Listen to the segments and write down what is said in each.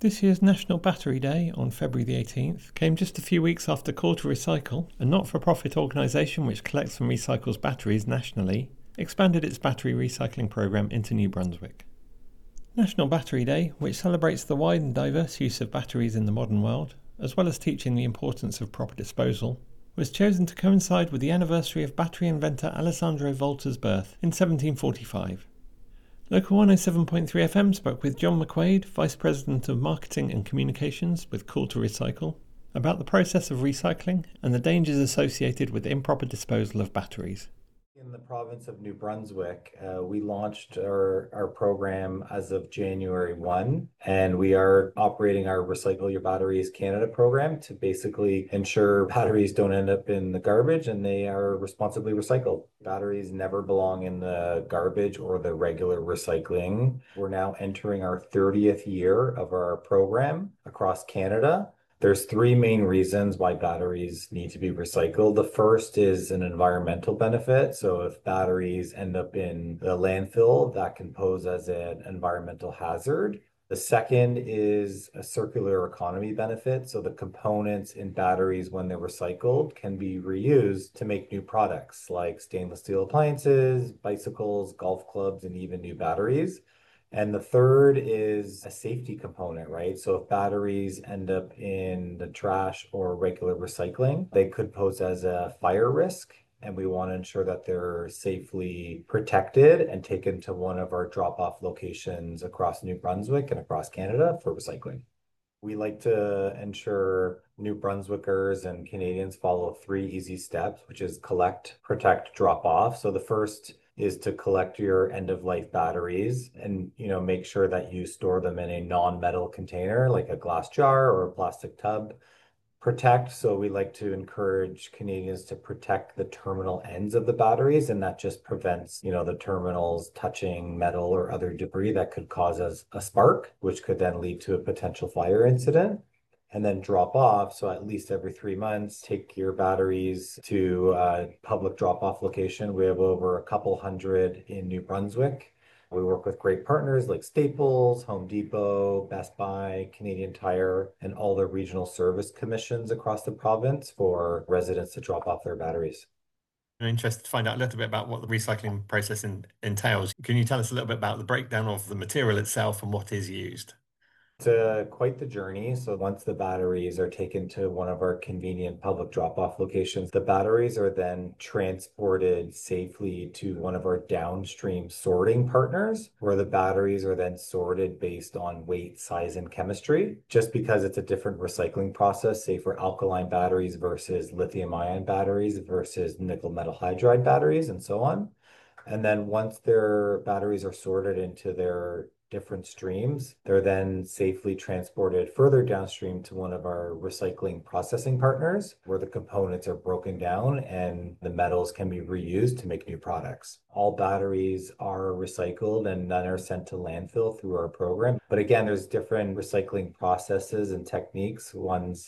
This year's National Battery Day on February the 18th came just a few weeks after Call to Recycle, a not-for-profit organisation which collects and recycles batteries nationally, expanded its battery recycling programme into New Brunswick. National Battery Day, which celebrates the wide and diverse use of batteries in the modern world, as well as teaching the importance of proper disposal, was chosen to coincide with the anniversary of battery inventor Alessandro Volta's birth in 1745. Local 107.3 FM spoke with John McQuaid, Vice President of Marketing and Communications with Call to Recycle, about the process of recycling and the dangers associated with improper disposal of batteries. In the province of New Brunswick, we launched our program as of January 1, and we are operating our Recycle Your Batteries Canada program to basically ensure batteries don't end up in the garbage and they are responsibly recycled. Batteries never belong in the garbage or the regular recycling. We're now entering our 30th year of our program across Canada. There's three main reasons why batteries need to be recycled. The first is an environmental benefit. So if batteries end up in the landfill, that can pose as an environmental hazard. The second is a circular economy benefit. So the components in batteries, when they're recycled, can be reused to make new products like stainless steel appliances, bicycles, golf clubs, and even new batteries. And the third is a safety component, right? So if batteries end up in the trash or regular recycling, they could pose as a fire risk. And we want to ensure that they're safely protected and taken to one of our drop-off locations across New Brunswick and across Canada for recycling. We like to ensure New Brunswickers and Canadians follow three easy steps, which is collect, protect, drop off. So the first is to collect your end-of-life batteries and make sure that you store them in a non-metal container like a glass jar or a plastic tub. Protect, so we like to encourage Canadians to protect the terminal ends of the batteries, and that just prevents the terminals touching metal or other debris that could cause us a spark, which could then lead to a potential fire incident. And then drop off. So at least every 3 months, take your batteries to a public drop-off location. We have over a couple hundred in New Brunswick. We work with great partners like Staples, Home Depot, Best Buy, Canadian Tire, and all the regional service commissions across the province for residents to drop off their batteries. I'm interested to find out a little bit about what the recycling process entails. Can you tell us a little bit about the breakdown of the material itself and what is used? It's quite the journey. So once the batteries are taken to one of our convenient public drop-off locations, the batteries are then transported safely to one of our downstream sorting partners, where the batteries are then sorted based on weight, size, and chemistry. Just because it's a different recycling process, say for alkaline batteries versus lithium-ion batteries versus nickel metal hydride batteries, and so on. And then once their batteries are sorted into their different streams, they're then safely transported further downstream to one of our recycling processing partners, where the components are broken down and the metals can be reused to make new products. All batteries are recycled and none are sent to landfill through our program. But again, there's different recycling processes and techniques. One's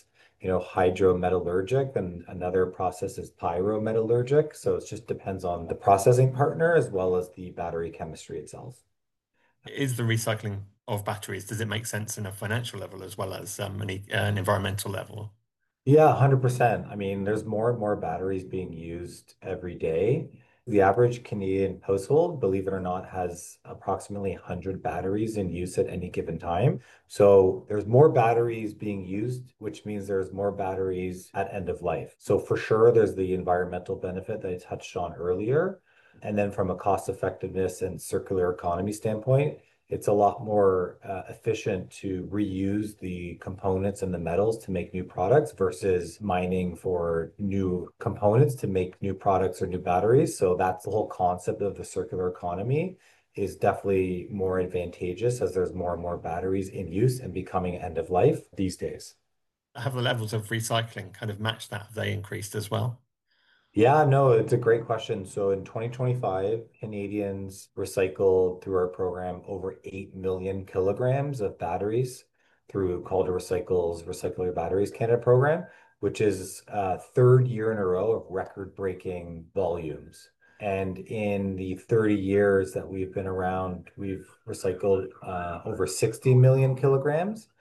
hydrometallurgic, and another process is pyrometallurgic. So it just depends on the processing partner as well as the battery chemistry itself. Is the recycling of batteries, does it make sense in a financial level as well as an environmental level? Yeah, 100%. I mean, there's more and more batteries being used every day. The average Canadian household, believe it or not, has approximately 100 batteries in use at any given time. So there's more batteries being used, which means there's more batteries at end of life. So for sure, there's the environmental benefit that I touched on earlier. And then from a cost effectiveness and circular economy standpoint, it's a lot more efficient to reuse the components and the metals to make new products versus mining for new components to make new products or new batteries. So that's the whole concept of the circular economy is definitely more advantageous as there's more and more batteries in use and becoming end of life these days. Have the levels of recycling kind of matched that? Have they increased as well? Yeah, no, it's a great question. So in 2025, Canadians recycled through our program over 8 million kilograms of batteries through Call to Recycle's Recycle Your Batteries Canada program, which is third year in a row of record-breaking volumes. And in the 30 years that we've been around, we've recycled over 60 million kilograms.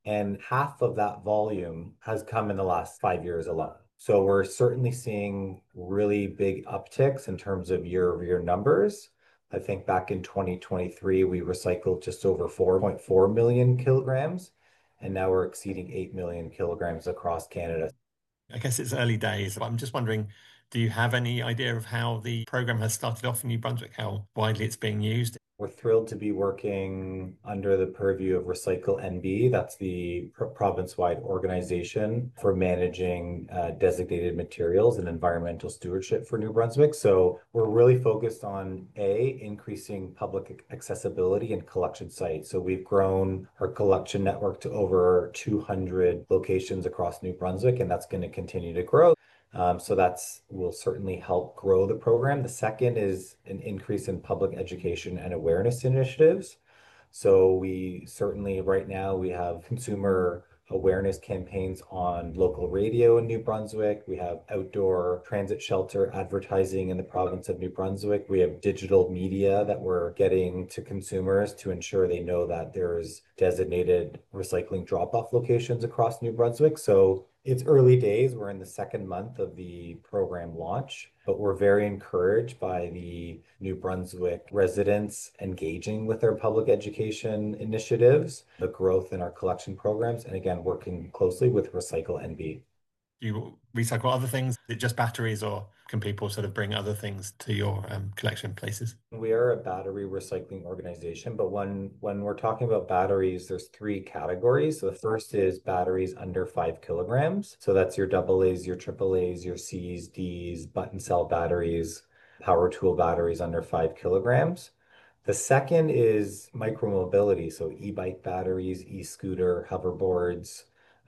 And half of that volume has come in the last 5 years alone. So we're certainly seeing really big upticks in terms of year-over-year numbers. I think back in 2023, we recycled just over 4.4 million kilograms, and now we're exceeding 8 million kilograms across Canada. I guess it's early days, but I'm just wondering, do you have any idea of how the program has started off in New Brunswick, how widely it's being used? We're thrilled to be working under the purview of Recycle NB. That's the province-wide organization for managing designated materials and environmental stewardship for New Brunswick. So we're really focused on increasing public accessibility and collection sites. So we've grown our collection network to over 200 locations across New Brunswick, and that's going to continue to grow. So that's will certainly help grow the program. The second is an increase in public education and awareness initiatives. So we certainly right now we have consumer awareness campaigns on local radio in New Brunswick. We have outdoor transit shelter advertising in the province of New Brunswick. We have digital media that we're getting to consumers to ensure they know that there's designated recycling drop-off locations across New Brunswick. So it's early days. We're in the second month of the program launch, but we're very encouraged by the New Brunswick residents engaging with our public education initiatives, the growth in our collection programs, and again, working closely with Recycle NB. Do you recycle other things? Is it just batteries, or can people sort of bring other things to your collection places? We are a battery recycling organization, but when we're talking about batteries, there's three categories. So the first is batteries under 5 kilograms. So that's your AA's, your AAA's, your C's, D's, button cell batteries, power tool batteries under 5 kilograms. The second is micromobility, so e-bike batteries, e-scooter, hoverboards.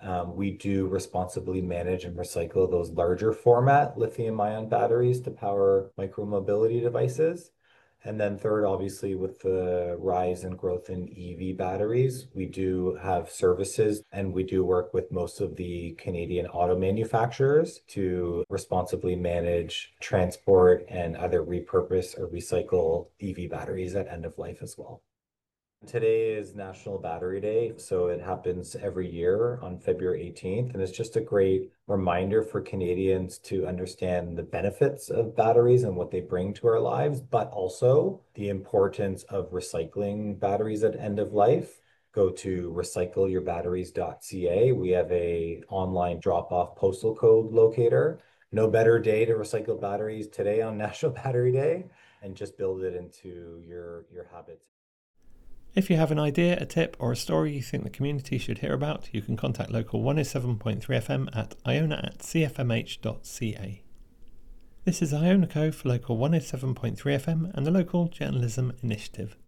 We do responsibly manage and recycle those larger format lithium-ion batteries to power micromobility devices. And then third, obviously, with the rise and growth in EV batteries, we do have services and we do work with most of the Canadian auto manufacturers to responsibly manage, transport, and either repurpose or recycle EV batteries at end of life as well. Today is National Battery Day, so it happens every year on February 18th, and it's just a great reminder for Canadians to understand the benefits of batteries and what they bring to our lives, but also the importance of recycling batteries at end of life. Go to recycleyourbatteries.ca. We have a online drop-off postal code locator. No better day to recycle batteries today on National Battery Day, and just build it into your habits. If you have an idea, a tip, or a story you think the community should hear about, you can contact local 107.3 FM at iona@cfmh.ca. This is Iona Co for local 107.3 FM and the Local Journalism Initiative.